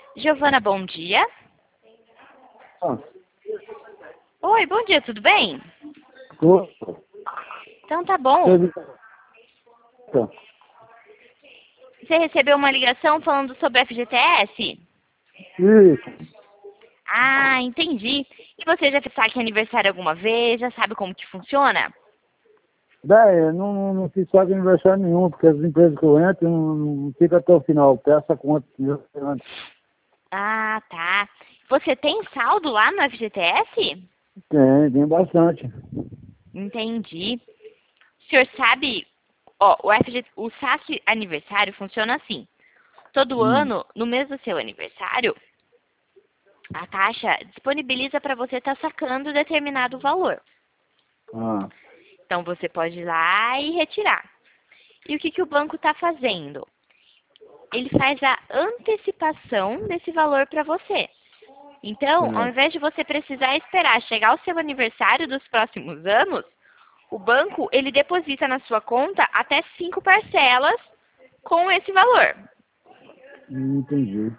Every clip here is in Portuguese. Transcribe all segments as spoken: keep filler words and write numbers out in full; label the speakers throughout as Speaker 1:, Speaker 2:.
Speaker 1: Giovana, bom dia.
Speaker 2: Ah,
Speaker 1: Oi, bom dia, tudo bem?
Speaker 2: tô.
Speaker 1: Então tá bom.
Speaker 2: Teve- tá.
Speaker 1: Você recebeu uma ligação falando sobre F G T S?
Speaker 2: Isso.
Speaker 1: Ah, entendi. E você já fez saque aniversário alguma vez? Já sabe como que funciona?
Speaker 2: Daí, eu não, não, não fiz só de aniversário nenhum, porque as empresas que eu entro não, não fica até o final. Peça conta meu antes.
Speaker 1: Ah, tá. Você tem saldo lá no F G T S?
Speaker 2: Tem, tem bastante.
Speaker 1: Entendi. O senhor sabe, ó, o F G, o saque aniversário funciona assim. Todo
Speaker 2: Hum.
Speaker 1: ano, no mês do seu aniversário, a Caixa disponibiliza para você estar sacando determinado valor.
Speaker 2: Ah,
Speaker 1: Então você pode ir lá e retirar. E o que, que o banco está fazendo? Ele faz a antecipação desse valor para você. Então, ao
Speaker 2: é.
Speaker 1: invés de você precisar esperar chegar o seu aniversário dos próximos anos, o banco ele deposita na sua conta até cinco parcelas com esse valor.
Speaker 2: Não entendi.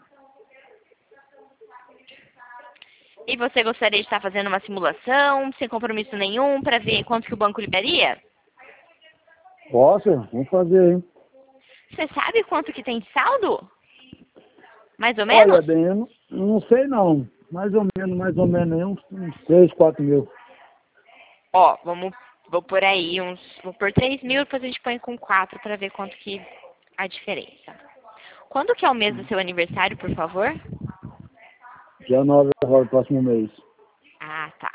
Speaker 1: E você gostaria de estar fazendo uma simulação, sem compromisso nenhum, para ver quanto que o banco liberaria?
Speaker 2: Posso? Vamos fazer, hein?
Speaker 1: Você sabe quanto que tem de saldo? Mais ou
Speaker 2: Olha,
Speaker 1: menos?
Speaker 2: bem, eu não, eu não sei não. Mais ou menos, mais ou menos, aí, uns, uns seis, quatro mil.
Speaker 1: Ó, vamos, vou por aí uns, vou por três mil, depois a gente põe com quatro para ver quanto que a diferença. Quando que é o mês do seu aniversário, por favor?
Speaker 2: Dia nove agora, próximo mês.
Speaker 1: Ah, tá.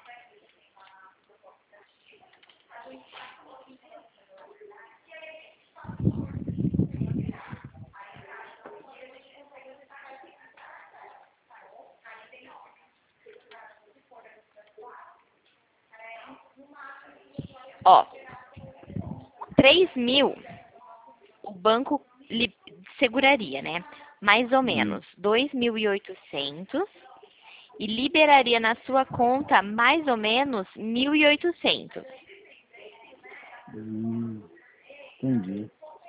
Speaker 1: Ó, três mil o banco lhe seguraria, né? Mais ou
Speaker 2: Hum.
Speaker 1: menos dois mil e oitocentos e liberaria na sua conta mais ou menos mil e oitocentos.
Speaker 2: Hum, entendi.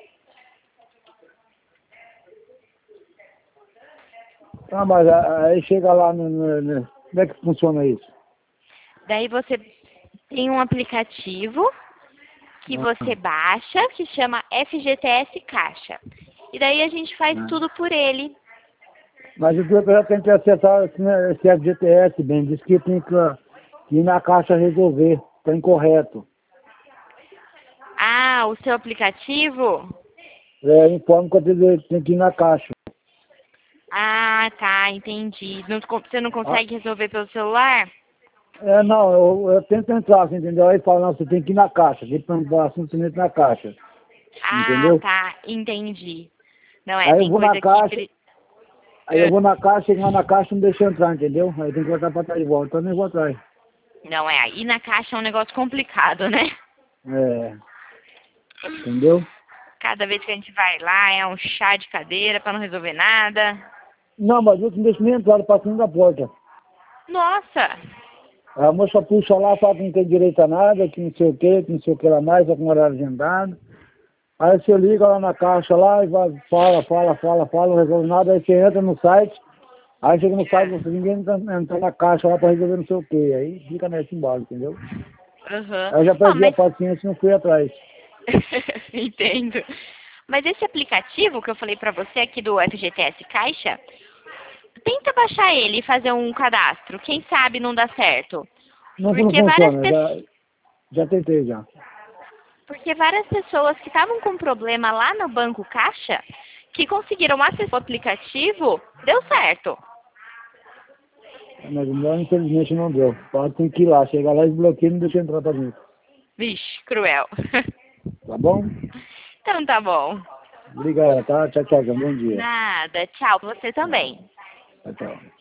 Speaker 2: Ah, mas a- aí chega lá no, no, no- como é que funciona isso?
Speaker 1: Daí você tem um aplicativo que
Speaker 2: Ah,
Speaker 1: você baixa, que chama F G T S Caixa. E daí a gente faz
Speaker 2: né?
Speaker 1: tudo por ele.
Speaker 2: Mas o já tem que acessar esse, né, esse F G T S, bem, diz que tem que, que ir na caixa resolver, tá incorreto.
Speaker 1: Ah, o seu aplicativo?
Speaker 2: É, informa que eu tenho tem que ir na caixa.
Speaker 1: Ah, tá, entendi. Não co- você não
Speaker 2: Ah,
Speaker 1: consegue resolver pelo celular?
Speaker 2: é, não, eu, eu tento entrar, você entendeu? Aí fala, não, você tem que ir na caixa, tem que perguntar simplesmente na caixa,
Speaker 1: Ah,
Speaker 2: entendeu?
Speaker 1: tá, entendi. Não é,
Speaker 2: Aí eu
Speaker 1: tem
Speaker 2: vou na
Speaker 1: coisa que...
Speaker 2: caixa,
Speaker 1: pre-
Speaker 2: aí eu
Speaker 1: eh,
Speaker 2: vou na caixa, chego lá na caixa e não deixa eu entrar, entendeu? Aí tem que voltar pra trás de volta, então eu nem vou atrás.
Speaker 1: Não é, ir na caixa é um negócio complicado, né?
Speaker 2: É, entendeu?
Speaker 1: Cada vez que a gente vai lá é um chá de cadeira pra não resolver nada.
Speaker 2: Não, mas eu não deixo nem entrar, eu passo dentro da porta.
Speaker 1: Nossa!
Speaker 2: A moça puxa lá, fala que não tem direito a nada, que não sei o que, que não sei o que lá mais, tá com horário agendado. Aí você liga lá na caixa lá e vai, fala, fala, fala, fala, não resolve nada, aí você entra no site, aí chega no site, você, ninguém entra, entra na caixa lá pra resolver não sei o que, aí fica nesse embalo, entendeu?
Speaker 1: Aham.
Speaker 2: Aí eu já
Speaker 1: Ó,
Speaker 2: perdi a
Speaker 1: mas...
Speaker 2: paciência e não fui atrás.
Speaker 1: Entendo. Mas esse aplicativo que eu falei pra você aqui do F G T S Caixa, tenta baixar ele e fazer um cadastro. Quem sabe não dá certo.
Speaker 2: Não, não
Speaker 1: Porque várias,
Speaker 2: funciona, já,
Speaker 1: pe-
Speaker 2: já tentei já.
Speaker 1: porque várias pessoas que estavam com problema lá no Banco Caixa, que conseguiram acessar o aplicativo, deu certo.
Speaker 2: Mas o meu infelizmente não deu. Pode tem que ir lá, chega lá e desbloqueia e não deixa eu entrar pra dentro.
Speaker 1: Vixe, cruel.
Speaker 2: Tá bom?
Speaker 1: Então tá bom.
Speaker 2: Obrigado, tá? Tchau, tchau, bom dia.
Speaker 1: Nada. Tchau pra você
Speaker 2: Tchau,
Speaker 1: também.
Speaker 2: tchau. Tchau.